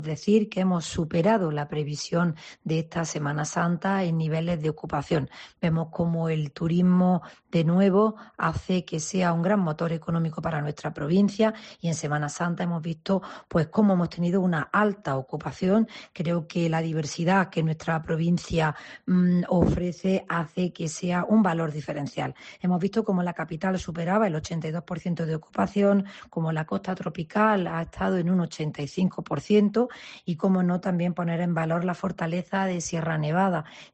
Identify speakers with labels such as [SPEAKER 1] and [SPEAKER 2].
[SPEAKER 1] decir que hemos superado la previsión de esta Semana Santa en niveles de ocupación. Vemos como el turismo de nuevo hace que sea un gran motor económico para nuestra provincia y en Semana Santa hemos visto pues cómo hemos tenido una alta ocupación. Creo que la diversidad que nuestra provincia ofrece hace que sea un valor diferencial. Hemos visto cómo la capital superaba el 82% de ocupación, como la costa tropical ha estado en un 85% y cómo no también poner en valor la fortaleza de Sierra Nevada,